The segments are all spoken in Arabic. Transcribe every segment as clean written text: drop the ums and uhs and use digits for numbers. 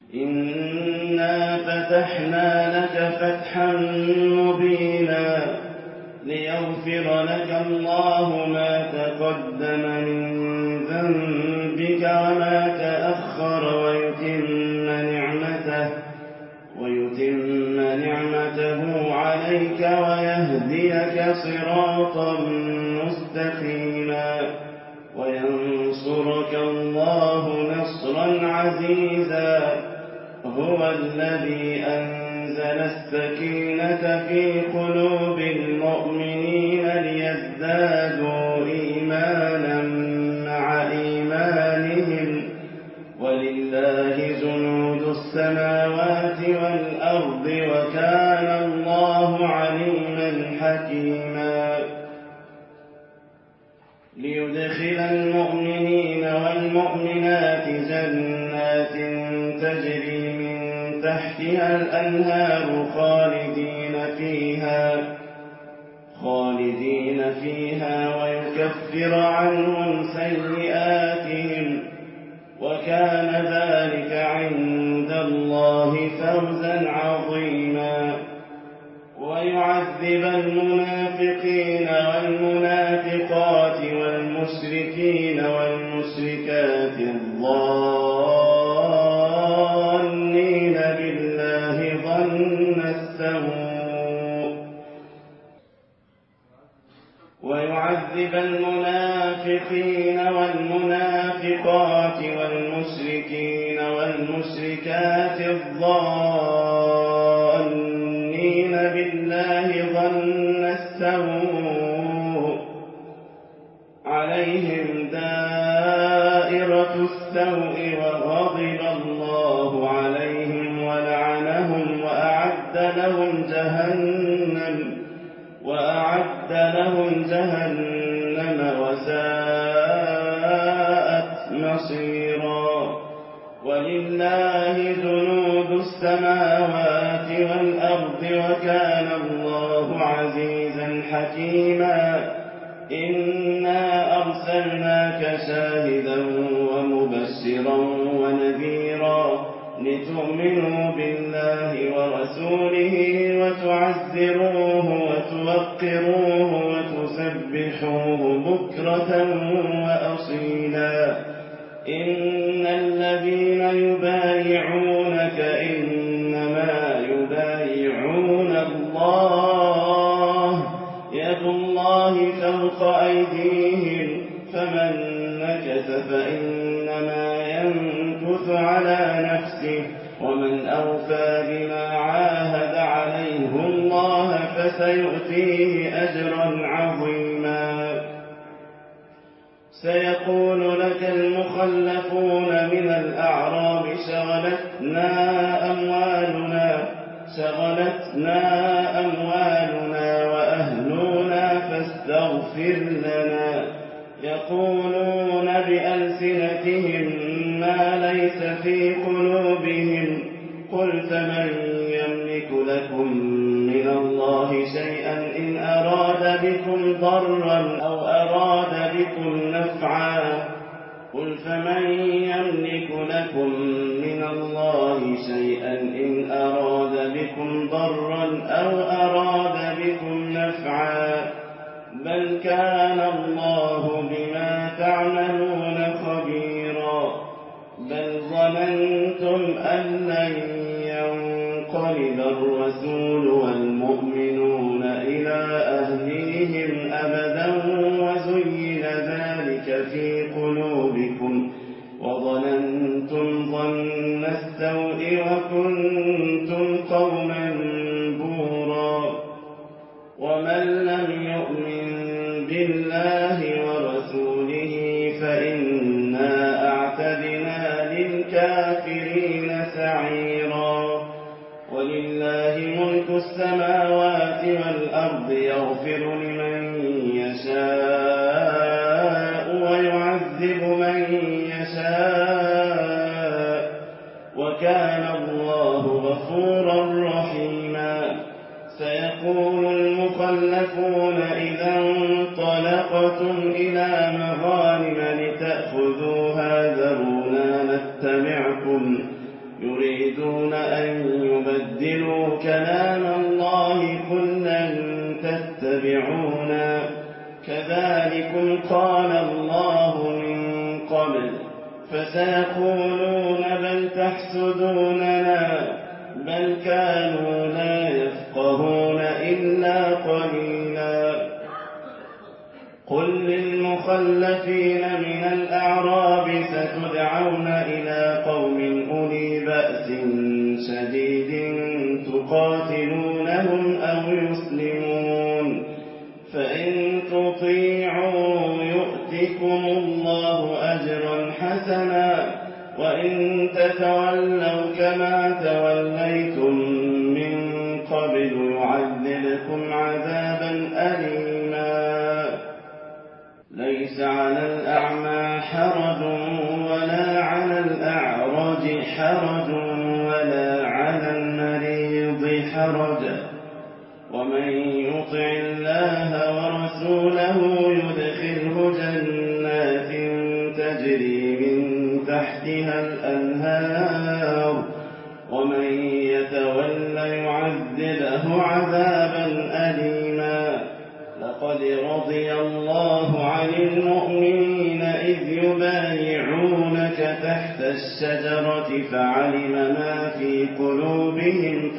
إنا فتحنا لك فتحا مبينا ليغفر لك الله ما تقدم من ذنبك وما تأخر ويتم نعمته عليك ويهديك صراطا مستقيما وينصرك الله نصرا عزيزا. هو الذي أنزل السكينة في قلوب المؤمنين ليزدادوا إيمانا مع إيمانهم ولله جنود السماوات والأرض وكان الله عليما حكيما. ليدخل المؤمنين والمؤمنات جنات تجري من تحتها الأنهار خالدين فيها ويكفر عنهم سيئاتهم وكان ذلك عند الله فوزا عظيما. ويعذب المنافقين والمنافقات والمشركين والمشركات الظانين بالله ظن السوء ويعذب المنافقين والمنافقات والمشركين والمشركات الظانين بالله ظن السوء عليهم دائرة السوء وغضب الله عليهم ولعنهم وأعد لهم جهنم وساءت مصيرا. ولله جنود السماوات والأرض وكان الله عزيزا حكيما. إنا أرسلناك شاهدا ومبشرا ونذيرا لتؤمنوا بالله ورسوله وتعزروه وتوقروه وتسبحوه بكرة وأصيلا. إن الذين يبايعونك إنما يبايعون الله يد الله فوق أيديهم فمن نكث فإنما ينكث على نفسه ومن أوفى بما عاهد عليه الله فسيؤتيه أجرا عظيما. سيقول لك المخلفون من الأعراب شغلتنا أموالنا وأهلنا فاستغفر لنا. يقولون بألسنتهم ما ليس في قلوبهم قل فمن يملك لكم من الله شيئا إن أراد بكم ضرا أو أراد بكم نفعا قل فمن يملك لكم من الله شيئا إن أراد بكم ضرا أو أراد بكم نفعا بل كان الله بما تعملون خبيرا. بل ظننتم أن لن ينقلب الرسول والمؤمنون إلى أهليهم أبدا وزين ذلك في قلوبكم وظننتم ظن السوء وكنتم قوما بورا. ومن لم يؤمن بالله ورسوله فإنا أعتدنا للكافرين سعيرا. ولله ملك السماوات والأرض يغفر لمن يشاء ويعذب من يشاء وكان الله غفورا رحيما. سيقول المخلفون إذا انطلقتم إلى مغانم لتأخذوها ذرونا نتبعكم يريدون أن يبدلوا كلام الله قل لن تتبعونا كذلكم قال الله من قبل فسيقولون بل تحسدوننا بل كانوا لا يفقهون إلا قليلا. قل للمخلفين من الأعراب ستدعون إلى قوم أولي بأس شديد تقاتلونهم أو يسلمون فإن تطيعوا يؤتكم الله أجرا حسنا وإن تتولوا كما توليتم من قبل يعذبكم عذابا أليما. ليس على الأعمى حرج ولا على الأعرج حرج ولا على المريض حرج ومن يطع الله ورسوله يدخله جنات تجري من تحتها الأنهار ومن يتولى يعذبه عذابا أليما. لقد رضي الله عن المؤمنين إذ يبايعونك تحت الشجرة فعلم ما في قلوبهم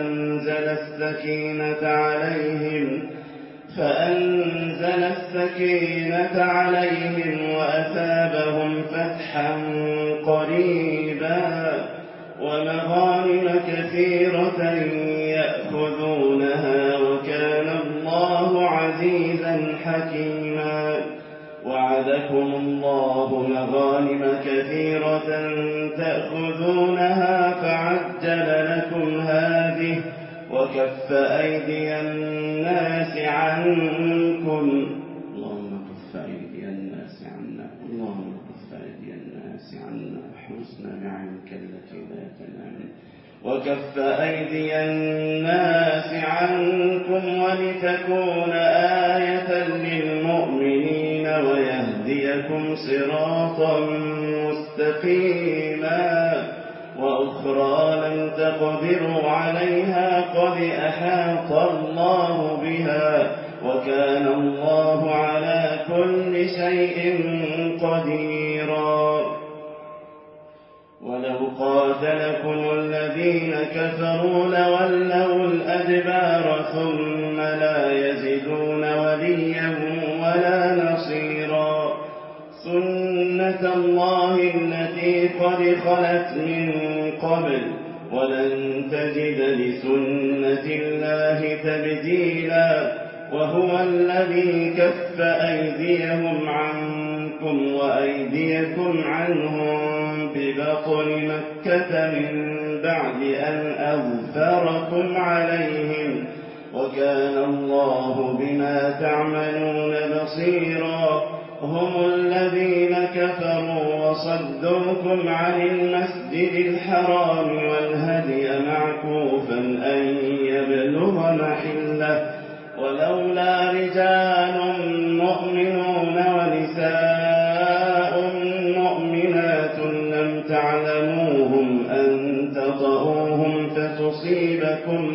فأنزل السكينة عليهم وأثابهم فتحا قريبا ومغانم كثيرة يأخذونها وكان الله عزيزا حكيما. وعدكم الله مغانم كثيرة تأخذونها فعجل لكم هذه وكف أيدي الناس عنكم اللهم كف أيدي الناس عنا اللهم كف أيدي الناس عنا حسن بعينك التي لا تنام وكف أيدي الناس عنكم ولتكون آية للمؤمنين ويهديكم صراطا مستقيما. وأخرى لم تقدروا عليها قد أحاط الله بها وكان الله على كل شيء قديرا. ولو قاتلكم الذين كفروا لولوا الأدبار ثم لا يجدون وليا ولا نصيرا. سنة الله التي قد خلت من قبل ولن تجد لسنة الله تبديلا. وهو الذي كف أيديهم عنكم وأيديكم عنهم ببطن مكة من بعد أن أظفركم عليهم وكان الله بما تعملون بصيرا. هم الذين كفروا وصدوكم عن المسجد الحرام والهدي معكوفا أن يبلغ محله ولولا رجال مؤمنون ونساء مؤمنات لم تعلموهم أن تطؤوهم فتصيبكم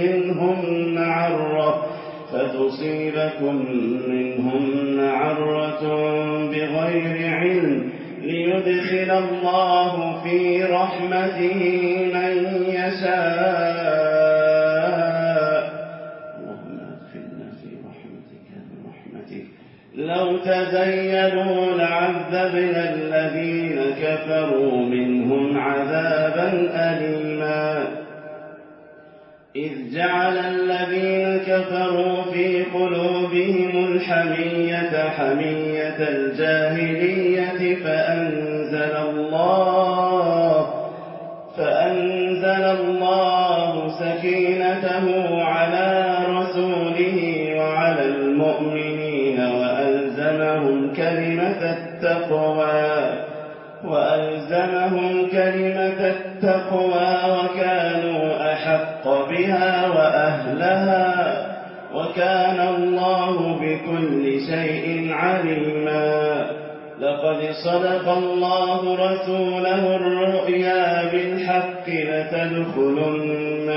منهم معرة بغير علم ليدخل الله في رحمته من يشاء. اللهم ادخلنا في رحمتك برحمتك. لو تزيلوا لعذبنا الذين كفروا منهم عذابا أليما. إذ جعل الذين كفروا في قلوبهم الحمية حمية الجاهلية فأنزل الله سكينته على رسوله وعلى المؤمنين وألزمهم كلمة التقوى وكانوا أحق بها وأهلها وكان الله بكل شيء عليما. لقد صدق الله رسوله الرؤيا بالحق لتدخلن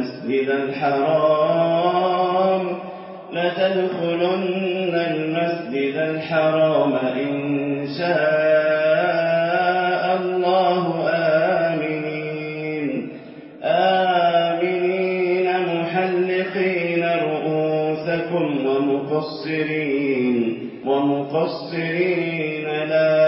المسجد الحرام إن شاء الله آمنين محلقين رؤوسكم ومقصرين لا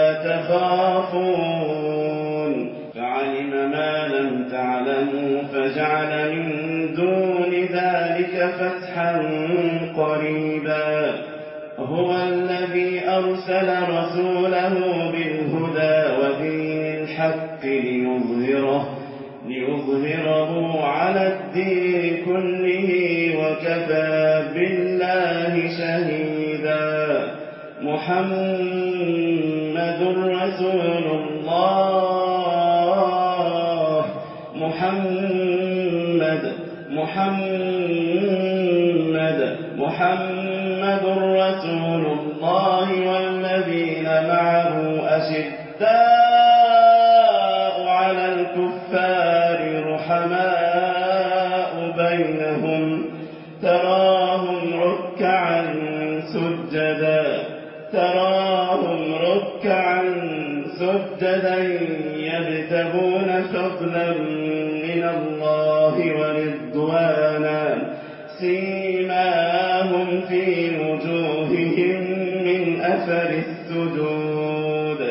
تخافون فعلم ما لم تعلموا فجعل من دون ذلك فتحا قريبا هو الذي أرسل رسوله بالهدى ودين الحق ليظهره على الدين كله وكفى بالله شهيدا محمد رسول الله محمد رسول الله والذين معه أشداء على الكفار رحماء بينهم تراهم ركعا سجدا يبتغون فضلا من الله ورضوانا سيماهم في وجوههم من أثر السجود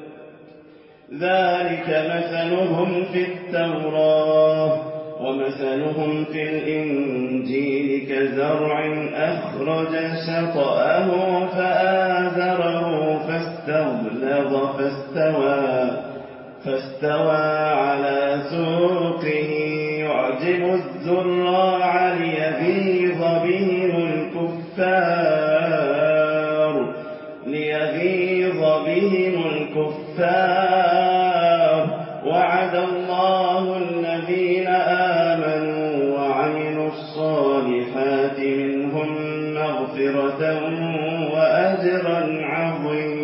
ذلك مثلهم في التوراة ومثلهم في الإنجيل كزرع أخرج شطأه فآزره فاستوى على سوقه يعجب الزراع ليغيظ بهم الكفار وعد الله الذين آمنوا وعملوا الصالحات منهم مغفرة وأجرا عظيما